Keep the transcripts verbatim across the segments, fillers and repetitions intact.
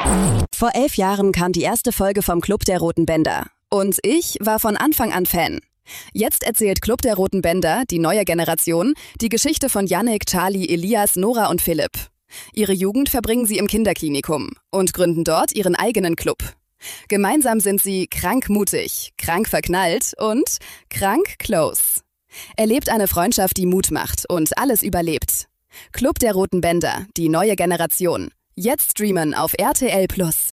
Vor elf Jahren kam die erste Folge vom Club der Roten Bänder. Und ich war von Anfang an Fan. Jetzt erzählt Club der Roten Bänder, die neue Generation, die Geschichte von Yannick, Charlie, Elias, Nora und Philipp. Ihre Jugend verbringen sie im Kinderklinikum und gründen dort ihren eigenen Club. Gemeinsam sind sie krank mutig, krank verknallt und krank close. Erlebt eine Freundschaft, die Mut macht und alles überlebt. Club der Roten Bänder, die neue Generation. Jetzt streamen auf R T L Plus.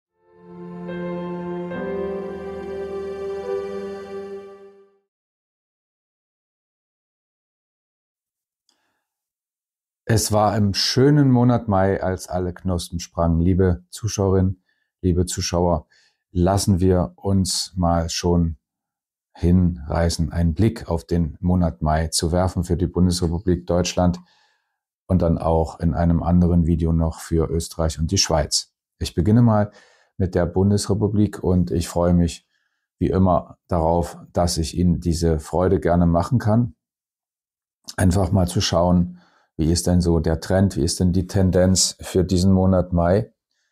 Es war im schönen Monat Mai, als alle Knospen sprangen. Liebe Zuschauerinnen, liebe Zuschauer, lassen wir uns mal schon hinreißen, einen Blick auf den Monat Mai zu werfen für die Bundesrepublik Deutschland und dann auch in einem anderen Video noch für Österreich und die Schweiz. Ich beginne mal mit der Bundesrepublik und ich freue mich wie immer darauf, dass ich Ihnen diese Freude gerne machen kann. Einfach mal zu schauen, wie ist denn so der Trend, wie ist denn die Tendenz für diesen Monat Mai?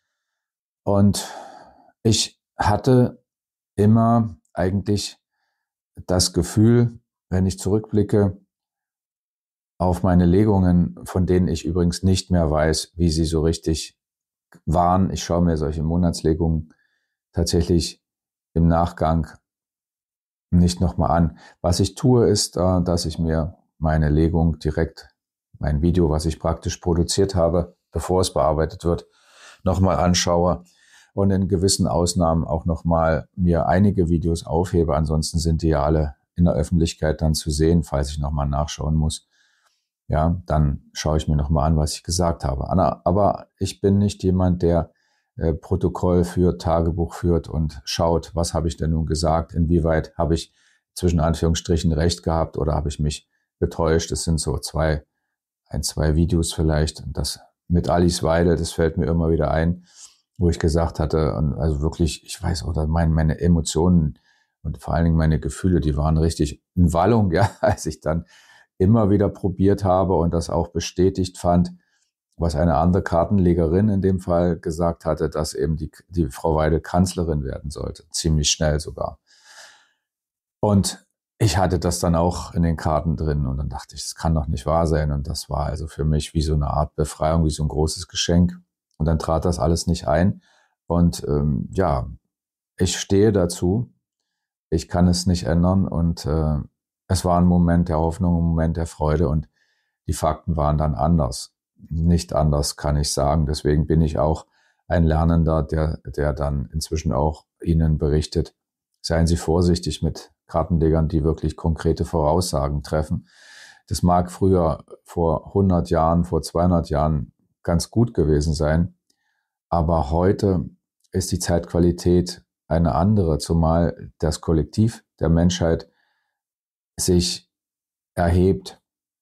Und ich hatte immer eigentlich das Gefühl, wenn ich zurückblicke auf meine Legungen, von denen ich übrigens nicht mehr weiß, wie sie so richtig waren. Ich schaue mir solche Monatslegungen tatsächlich im Nachgang nicht nochmal an. Was ich tue, ist, dass ich mir meine Legung direkt, mein Video, was ich praktisch produziert habe, bevor es bearbeitet wird, nochmal anschaue und in gewissen Ausnahmen auch nochmal mir einige Videos aufhebe. Ansonsten sind die ja alle in der Öffentlichkeit dann zu sehen, falls ich nochmal nachschauen muss. Ja, dann schaue ich mir nochmal an, was ich gesagt habe. Aber ich bin nicht jemand, der äh, Protokoll führt, Tagebuch führt und schaut, was habe ich denn nun gesagt, inwieweit habe ich zwischen Anführungsstrichen recht gehabt oder habe ich mich getäuscht. Es sind so zwei ein, zwei Videos vielleicht. Das mit Alice Weidel, das fällt mir immer wieder ein, wo ich gesagt hatte, und also wirklich, ich weiß, oder meine, meine Emotionen und vor allen Dingen meine Gefühle, die waren richtig in Wallung, ja, als ich dann immer wieder probiert habe und das auch bestätigt fand, was eine andere Kartenlegerin in dem Fall gesagt hatte, dass eben die, die Frau Weidel Kanzlerin werden sollte, ziemlich schnell sogar. Und ich hatte das dann auch in den Karten drin und dann dachte ich, das kann doch nicht wahr sein. Und das war also für mich wie so eine Art Befreiung, wie so ein großes Geschenk. Und dann trat das alles nicht ein. Und ähm, ja, ich stehe dazu. Ich kann es nicht ändern. Und äh, es war ein Moment der Hoffnung, ein Moment der Freude. Und die Fakten waren dann anders. Nicht anders, kann ich sagen. Deswegen bin ich auch ein Lernender, der, der dann inzwischen auch Ihnen berichtet. Seien Sie vorsichtig mit Kartenlegern, die wirklich konkrete Voraussagen treffen. Das mag früher vor hundert Jahren, vor zweihundert Jahren ganz gut gewesen sein, aber heute ist die Zeitqualität eine andere, zumal das Kollektiv der Menschheit sich erhebt,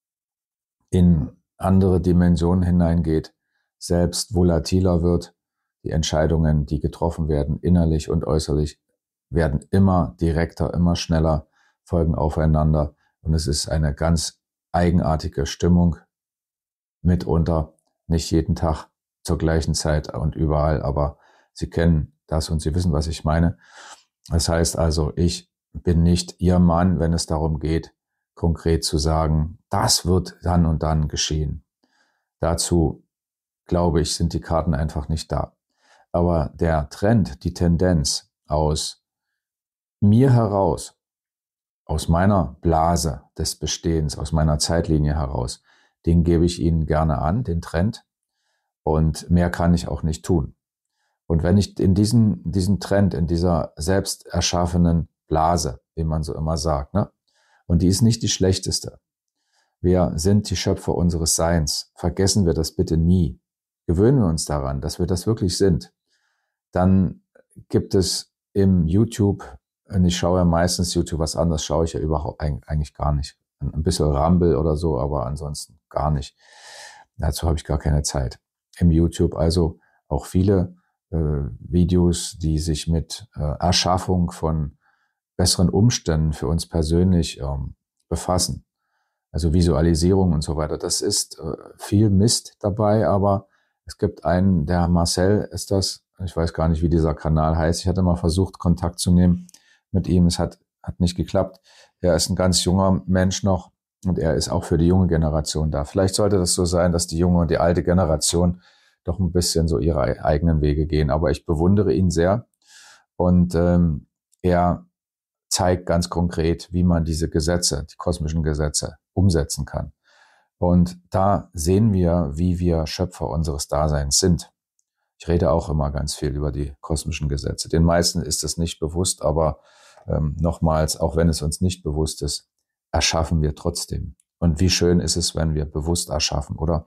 in andere Dimensionen hineingeht, selbst volatiler wird. Die Entscheidungen, die getroffen werden, innerlich und äußerlich, werden immer direkter, immer schneller, folgen aufeinander. Und es ist eine ganz eigenartige Stimmung mitunter, nicht jeden Tag zur gleichen Zeit und überall, aber Sie kennen das und Sie wissen, was ich meine. Das heißt also, ich bin nicht Ihr Mann, wenn es darum geht, konkret zu sagen, das wird dann und dann geschehen. Dazu, glaube ich, sind die Karten einfach nicht da. Aber der Trend, die Tendenz aus mir heraus, aus meiner Blase des Bestehens, aus meiner Zeitlinie heraus, den gebe ich Ihnen gerne an, den Trend. Und mehr kann ich auch nicht tun. Und wenn ich in diesen, diesen Trend, in dieser selbst erschaffenen Blase, wie man so immer sagt, ne? Und die ist nicht die schlechteste. Wir sind die Schöpfer unseres Seins. Vergessen wir das bitte nie. Gewöhnen wir uns daran, dass wir das wirklich sind. Dann gibt es im YouTube, und ich schaue ja meistens YouTube, was anderes schaue ich ja überhaupt eigentlich gar nicht. Ein bisschen Rumble oder so, aber ansonsten gar nicht. Dazu habe ich gar keine Zeit. Im YouTube also auch viele äh, Videos, die sich mit äh, Erschaffung von besseren Umständen für uns persönlich ähm, befassen. Also Visualisierung und so weiter. Das ist äh, viel Mist dabei, aber es gibt einen, der Marcel ist das, ich weiß gar nicht, wie dieser Kanal heißt. Ich hatte mal versucht, Kontakt zu nehmen mit ihm. Es hat, hat nicht geklappt. Er ist ein ganz junger Mensch noch und er ist auch für die junge Generation da. Vielleicht sollte das so sein, dass die junge und die alte Generation doch ein bisschen so ihre eigenen Wege gehen. Aber ich bewundere ihn sehr und ähm, er zeigt ganz konkret, wie man diese Gesetze, die kosmischen Gesetze, umsetzen kann. Und da sehen wir, wie wir Schöpfer unseres Daseins sind. Ich rede auch immer ganz viel über die kosmischen Gesetze. Den meisten ist es nicht bewusst, aber ähm, nochmals, auch wenn es uns nicht bewusst ist, erschaffen wir trotzdem. Und wie schön ist es, wenn wir bewusst erschaffen, oder?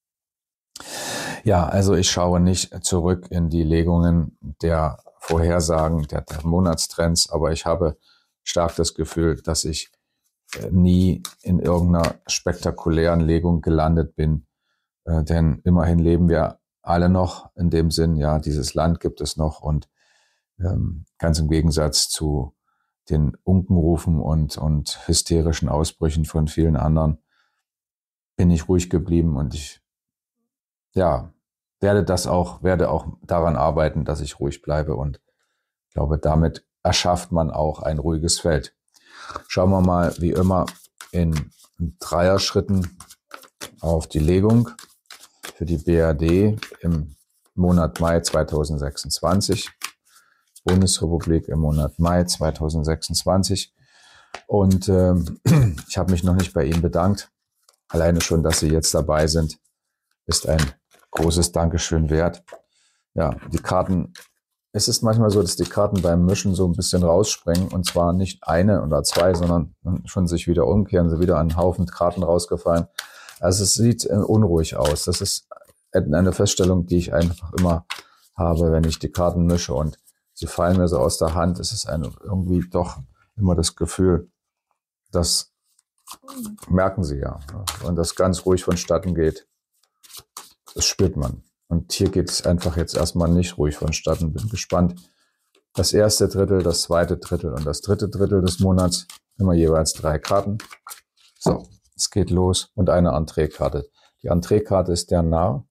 Ja, also ich schaue nicht zurück in die Legungen der Vorhersagen, der, der Monatstrends, aber ich habe stark das Gefühl, dass ich nie in irgendeiner spektakulären Legung gelandet bin. Äh, denn immerhin leben wir alle noch in dem Sinn, ja, dieses Land gibt es noch und ähm, ganz im Gegensatz zu den Unkenrufen und, und hysterischen Ausbrüchen von vielen anderen bin ich ruhig geblieben und ich, ja, werde das auch, werde auch daran arbeiten, dass ich ruhig bleibe und glaube, damit erschafft man auch ein ruhiges Feld. Schauen wir mal, wie immer, in Dreierschritten auf die Legung für die B R D im Monat Mai zweitausendsechsundzwanzig. Bundesrepublik im Monat Mai zweitausendsechsundzwanzig. Und ähm, ich habe mich noch nicht bei Ihnen bedankt. Alleine schon, dass Sie jetzt dabei sind, ist ein großes Dankeschön wert. Ja, die Karten, es ist manchmal so, dass die Karten beim Mischen so ein bisschen rausspringen und zwar nicht eine oder zwei, sondern schon sich wieder umkehren, sie wieder an einen Haufen Karten rausgefallen. Also es sieht unruhig aus. Das ist eine Feststellung, die ich einfach immer habe, wenn ich die Karten mische und sie fallen mir so aus der Hand. Es ist eine, irgendwie doch immer das Gefühl, das merken Sie ja, und das ganz ruhig vonstatten geht. Das spürt man. Und hier geht es einfach jetzt erstmal nicht ruhig vonstatten. Bin gespannt. Das erste Drittel, das zweite Drittel und das dritte Drittel des Monats. Immer jeweils drei Karten. So, es geht los. Und eine Entreekarte. Die Entreekarte ist der Narr.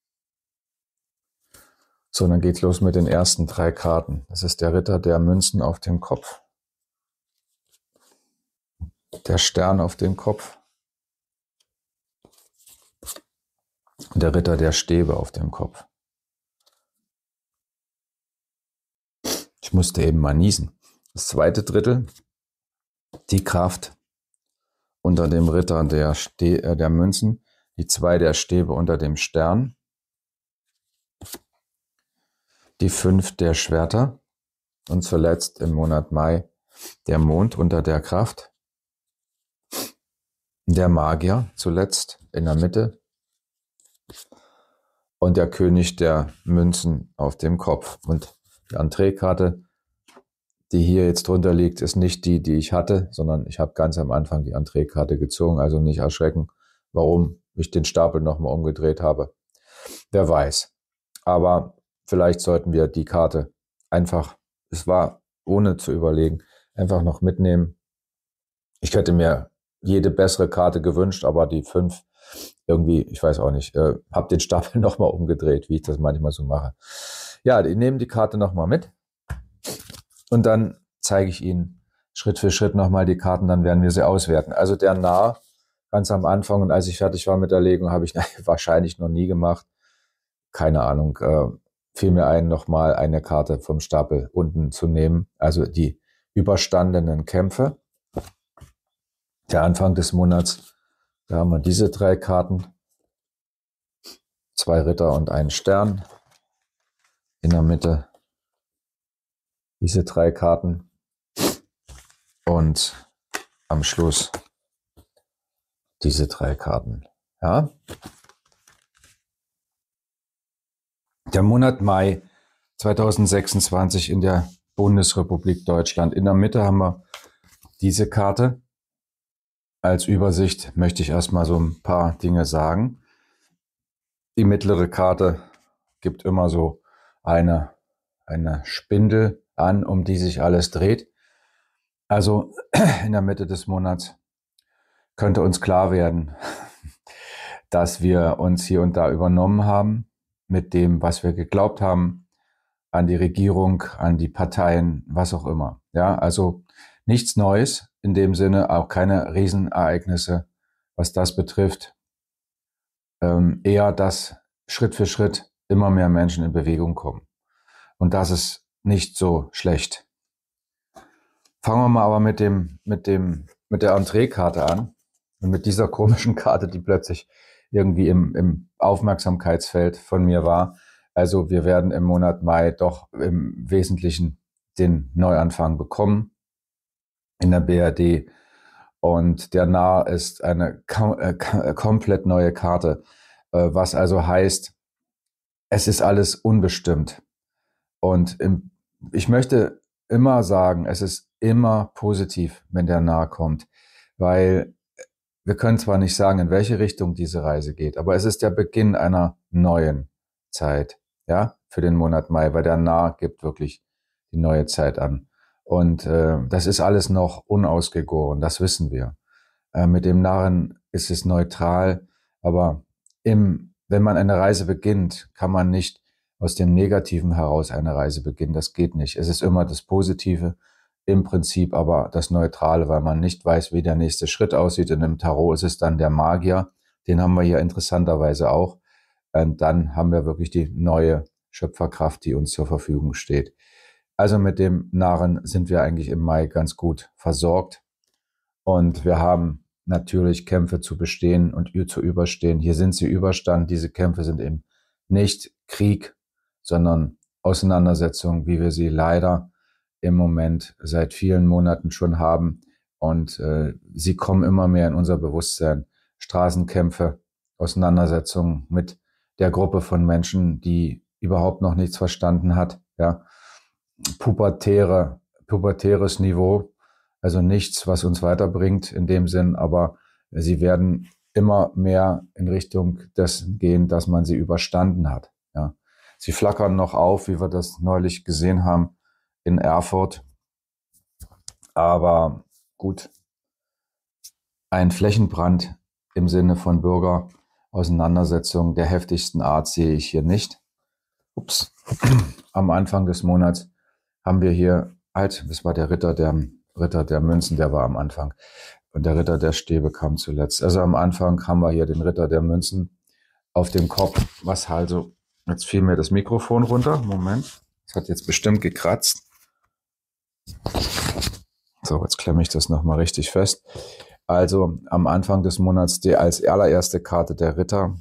So, dann geht's los mit den ersten drei Karten. Das ist der Ritter der Münzen auf dem Kopf. Der Stern auf dem Kopf. Und der Ritter der Stäbe auf dem Kopf. Ich musste eben mal niesen. Das zweite Drittel, die Kraft unter dem Ritter der, Ste äh, der Münzen, die zwei der Stäbe unter dem Stern, die fünf der Schwerter und zuletzt im Monat Mai der Mond unter der Kraft, der Magier zuletzt in der Mitte und der König der Münzen auf dem Kopf. Und die Entreekarte, die hier jetzt drunter liegt, ist nicht die, die ich hatte, sondern ich habe ganz am Anfang die Entreekarte gezogen, also nicht erschrecken, warum ich den Stapel nochmal umgedreht habe. Wer weiß. Aber vielleicht sollten wir die Karte einfach, es war ohne zu überlegen, einfach noch mitnehmen. Ich hätte mir jede bessere Karte gewünscht, aber die fünf irgendwie, ich weiß auch nicht, äh, habe den Stapel nochmal umgedreht, wie ich das manchmal so mache. Ja, die nehmen die Karte nochmal mit und dann zeige ich Ihnen Schritt für Schritt nochmal die Karten, dann werden wir sie auswerten. Also der Narr, ganz am Anfang und als ich fertig war mit der Legung, habe ich wahrscheinlich noch nie gemacht. Keine Ahnung, äh, fiel mir ein, nochmal eine Karte vom Stapel unten zu nehmen, also die überstandenen Kämpfe. Der Anfang des Monats, da haben wir diese drei Karten, zwei Ritter und einen Stern. In der Mitte diese drei Karten und am Schluss diese drei Karten. Ja? Der Monat Mai zweitausendsechsundzwanzig in der Bundesrepublik Deutschland. In der Mitte haben wir diese Karte. Als Übersicht möchte ich erstmal so ein paar Dinge sagen. Die mittlere Karte gibt immer so eine, eine Spindel an, um die sich alles dreht. Also in der Mitte des Monats könnte uns klar werden, dass wir uns hier und da übernommen haben mit dem, was wir geglaubt haben, an die Regierung, an die Parteien, was auch immer. Ja, also nichts Neues in dem Sinne, auch keine Riesenereignisse, was das betrifft. Ähm, eher, dass Schritt für Schritt immer mehr Menschen in Bewegung kommen. Und das ist nicht so schlecht. Fangen wir mal aber mit dem, mit dem, mit der Entreekarte an und mit dieser komischen Karte, die plötzlich irgendwie im, im Aufmerksamkeitsfeld von mir war. Also wir werden im Monat Mai doch im Wesentlichen den Neuanfang bekommen in der B R D. Und der Narr ist eine kom äh, komplett neue Karte, äh, was also heißt, es ist alles unbestimmt. Und im, ich möchte immer sagen, es ist immer positiv, wenn der Narr kommt, weil wir können zwar nicht sagen, in welche Richtung diese Reise geht, aber es ist der Beginn einer neuen Zeit, ja, für den Monat Mai, weil der Narr gibt wirklich die neue Zeit an. Und äh, das ist alles noch unausgegoren, das wissen wir. Äh, mit dem Narren ist es neutral, aber im, wenn man eine Reise beginnt, kann man nicht aus dem Negativen heraus eine Reise beginnen. Das geht nicht. Es ist immer das Positive, im Prinzip aber das Neutrale, weil man nicht weiß, wie der nächste Schritt aussieht. Und im Tarot ist es dann der Magier. Den haben wir hier interessanterweise auch. Und dann haben wir wirklich die neue Schöpferkraft, die uns zur Verfügung steht. Also mit dem Narren sind wir eigentlich im Mai ganz gut versorgt. Und wir haben natürlich Kämpfe zu bestehen und zu überstehen. Hier sind sie überstanden. Diese Kämpfe sind eben nicht Krieg, sondern Auseinandersetzungen, wie wir sie leider im Moment seit vielen Monaten schon haben. Und äh, sie kommen immer mehr in unser Bewusstsein. Straßenkämpfe, Auseinandersetzungen mit der Gruppe von Menschen, die überhaupt noch nichts verstanden hat. Ja, pubertäre, pubertäres Niveau, also nichts, was uns weiterbringt in dem Sinn, aber sie werden immer mehr in Richtung dessen gehen, dass man sie überstanden hat. Ja, sie flackern noch auf, wie wir das neulich gesehen haben in Erfurt. Aber gut, ein Flächenbrand im Sinne von Bürgerauseinandersetzung der heftigsten Art sehe ich hier nicht. Ups. Am Anfang des Monats haben wir hier halt, das war der Ritter der Ritter der Münzen, der war am Anfang. Und der Ritter der Stäbe kam zuletzt. Also am Anfang haben wir hier den Ritter der Münzen auf dem Kopf, was also, jetzt fiel mir das Mikrofon runter. Moment, das hat jetzt bestimmt gekratzt. So, jetzt klemme ich das nochmal richtig fest. Also am Anfang des Monats die als allererste Karte der Ritter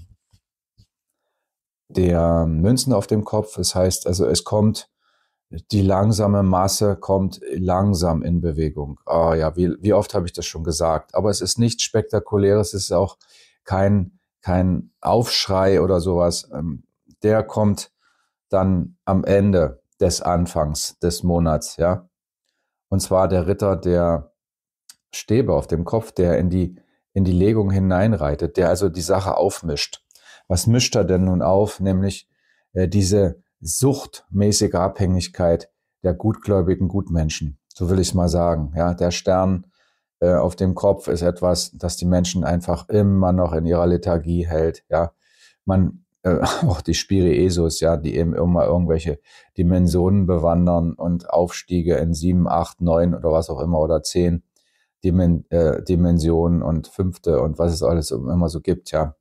der Münzen auf dem Kopf. Das heißt also, es kommt, die langsame Masse kommt langsam in Bewegung. Ah ja, wie, wie oft habe ich das schon gesagt? Aber es ist nichts Spektakuläres, es ist auch kein, kein Aufschrei oder sowas. Der kommt dann am Ende des Anfangs des Monats, ja. Und zwar der Ritter der Stäbe auf dem Kopf, der in die, in die Legung hineinreitet, der also die Sache aufmischt. Was mischt er denn nun auf? Nämlich äh, diese suchtmäßige Abhängigkeit der gutgläubigen Gutmenschen. So will ich es mal sagen. Ja, der Stern äh, auf dem Kopf ist etwas, das die Menschen einfach immer noch in ihrer Lethargie hält. Ja, man äh, auch die Spiriesos, ja, die eben immer irgendwelche Dimensionen bewandern und Aufstiege in sieben, acht, neun oder was auch immer oder zehn Dimen äh, Dimensionen und fünfte und was es alles immer so gibt. Ja,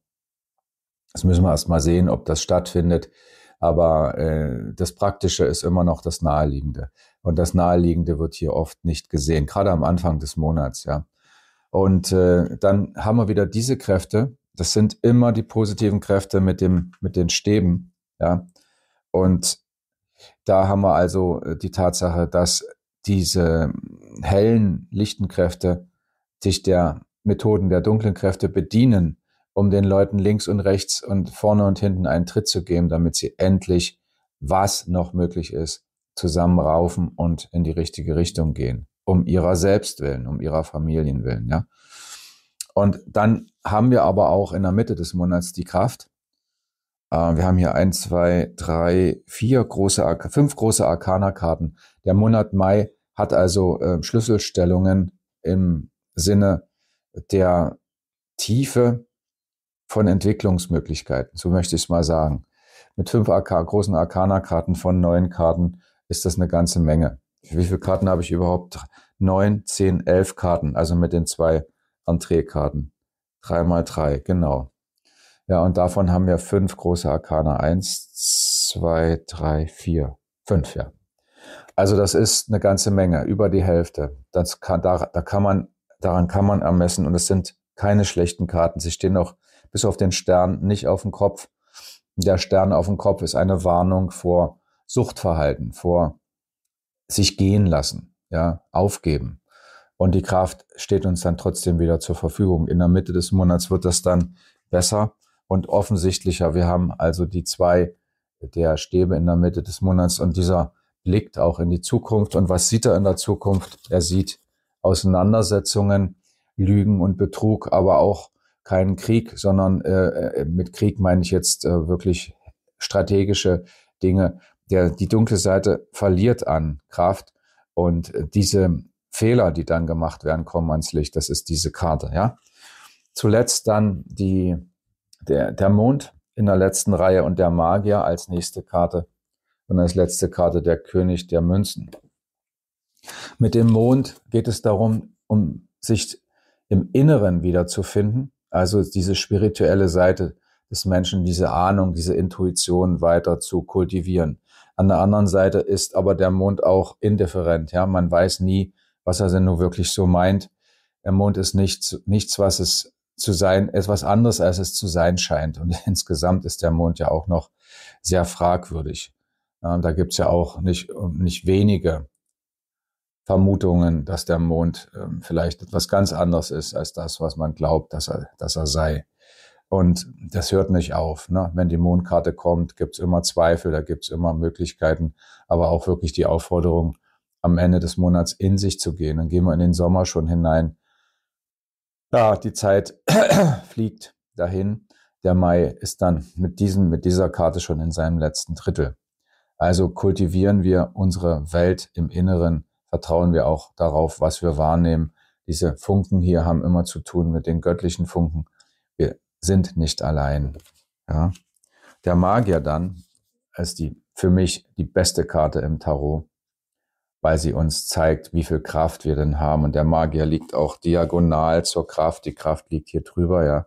das müssen wir erst mal sehen, ob das stattfindet. Aber äh, das Praktische ist immer noch das Naheliegende. Und das Naheliegende wird hier oft nicht gesehen, gerade am Anfang des Monats, ja. Und äh, dann haben wir wieder diese Kräfte. Das sind immer die positiven Kräfte mit dem mit den Stäben, ja. Und da haben wir also die Tatsache, dass diese hellen, lichten Kräfte sich der Methoden der dunklen Kräfte bedienen, um den Leuten links und rechts und vorne und hinten einen Tritt zu geben, damit sie endlich, was noch möglich ist, zusammenraufen und in die richtige Richtung gehen. Um ihrer selbst willen, um ihrer Familien willen, ja. Und dann haben wir aber auch in der Mitte des Monats die Kraft. Äh, wir haben hier ein, zwei, drei, vier große, Ar- fünf große Arkana-Karten. Der Monat Mai hat also äh, Schlüsselstellungen im Sinne der Tiefe von Entwicklungsmöglichkeiten, so möchte ich es mal sagen. mit fünf Arka- großen Arcana-Karten von neun Karten ist das eine ganze Menge. Wie viele Karten habe ich überhaupt? Neun, zehn, elf Karten, also mit den zwei Entree-Karten. Drei mal drei, genau. Ja, und davon haben wir fünf große Arcana. Eins, zwei, drei, vier, fünf, ja. Also das ist eine ganze Menge, über die Hälfte. Das kann, da, da kann man, daran kann man ermessen, und es sind keine schlechten Karten. Sie stehen auch bis auf den Stern nicht auf dem Kopf. Der Stern auf dem Kopf ist eine Warnung vor Suchtverhalten, vor sich gehen lassen, ja, aufgeben. Und die Kraft steht uns dann trotzdem wieder zur Verfügung. In der Mitte des Monats wird das dann besser und offensichtlicher. Wir haben also die zwei der Stäbe in der Mitte des Monats, und dieser blickt auch in die Zukunft. Und was sieht er in der Zukunft? Er sieht Auseinandersetzungen, Lügen und Betrug, aber auch keinen Krieg, sondern äh, mit Krieg meine ich jetzt äh, wirklich strategische Dinge. Der, die dunkle Seite verliert an Kraft, und äh, diese Fehler, die dann gemacht werden, kommen ans Licht. Das ist diese Karte, ja. Zuletzt dann die, der, der Mond in der letzten Reihe und der Magier als nächste Karte. Und als letzte Karte der König der Münzen. Mit dem Mond geht es darum, um sich im Inneren wiederzufinden, also diese spirituelle Seite des Menschen, diese Ahnung, diese Intuition weiter zu kultivieren. An der anderen Seite ist aber der Mond auch indifferent. Ja, man weiß nie, was er denn nur wirklich so meint. Der Mond ist nichts, nichts, was es zu sein, etwas anderes, als es zu sein scheint. Und insgesamt ist der Mond ja auch noch sehr fragwürdig. Ja, da gibt's ja auch nicht, nicht wenige Vermutungen, dass der Mond äh, vielleicht etwas ganz anderes ist als das, was man glaubt, dass er, dass er sei. Und das hört nicht auf. Ne? Wenn die Mondkarte kommt, gibt's immer Zweifel, da gibt's immer Möglichkeiten, aber auch wirklich die Aufforderung, am Ende des Monats in sich zu gehen. Dann gehen wir in den Sommer schon hinein. Ja, die Zeit fliegt dahin. Der Mai ist dann mit diesem, mit dieser Karte schon in seinem letzten Drittel. Also kultivieren wir unsere Welt im Inneren, vertrauen wir auch darauf, was wir wahrnehmen. Diese Funken hier haben immer zu tun mit den göttlichen Funken. Wir sind nicht allein. Ja. Der Magier dann ist die, für mich die beste Karte im Tarot, weil sie uns zeigt, wie viel Kraft wir denn haben. Und der Magier liegt auch diagonal zur Kraft. Die Kraft liegt hier drüber, ja.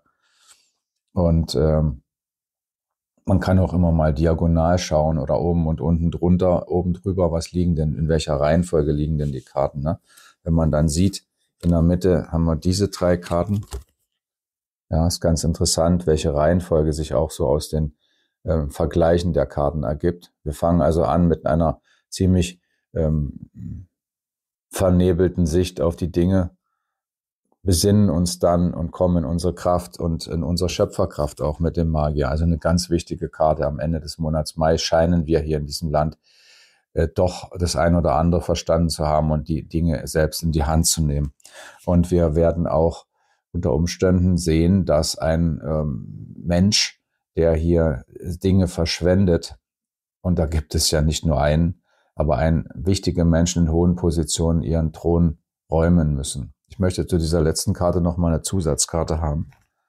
Und ähm, man kann auch immer mal diagonal schauen oder oben und unten drunter, oben drüber, was liegen denn, in welcher Reihenfolge liegen denn die Karten, ne? Wenn man dann sieht, in der Mitte haben wir diese drei Karten. Ja, ist ganz interessant, welche Reihenfolge sich auch so aus den äh, Vergleichen der Karten ergibt. Wir fangen also an mit einer ziemlich ähm, vernebelten Sicht auf die Dinge, besinnen uns dann und kommen in unsere Kraft und in unsere Schöpferkraft auch mit dem Magier. Also eine ganz wichtige Karte am Ende des Monats Mai scheinen wir hier in diesem Land äh, doch das ein oder andere verstanden zu haben und die Dinge selbst in die Hand zu nehmen. Und wir werden auch unter Umständen sehen, dass ein ähm, Mensch, der hier Dinge verschwendet, und da gibt es ja nicht nur einen, aber ein wichtige Menschen in hohen Positionen ihren Thron räumen müssen. Ich möchte zu dieser letzten Karte noch mal eine Zusatzkarte haben.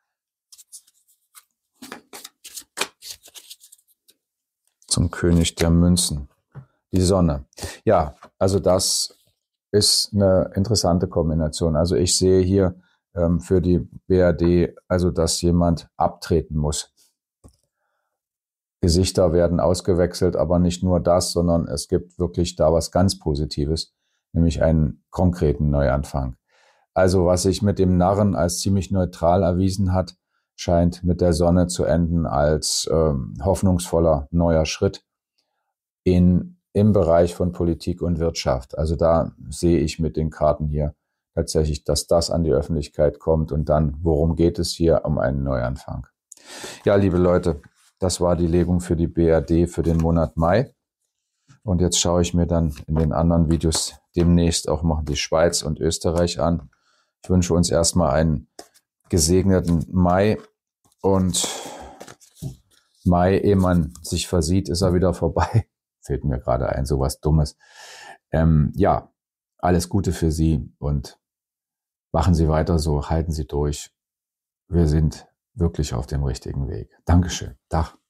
Zum König der Münzen. Die Sonne. Ja, also das ist eine interessante Kombination. Also ich sehe hier ähm, für die B R D, also dass jemand abtreten muss. Gesichter werden ausgewechselt, aber nicht nur das, sondern es gibt wirklich da was ganz Positives, nämlich einen konkreten Neuanfang. Also was sich mit dem Narren als ziemlich neutral erwiesen hat, scheint mit der Sonne zu enden als ähm, hoffnungsvoller neuer Schritt in, im Bereich von Politik und Wirtschaft. Also da sehe ich mit den Karten hier tatsächlich, dass das an die Öffentlichkeit kommt und dann, worum geht es hier? Um einen Neuanfang. Ja, liebe Leute, das war die Legung für die B R D für den Monat Mai. Und jetzt schaue ich mir dann in den anderen Videos demnächst auch mal die Schweiz und Österreich an. Ich wünsche uns erstmal einen gesegneten Mai, und Mai, ehe man sich versieht, ist er wieder vorbei. Fällt mir gerade ein, sowas Dummes. Ähm, ja, alles Gute für Sie und machen Sie weiter so, halten Sie durch. Wir sind wirklich auf dem richtigen Weg. Dankeschön. Dach.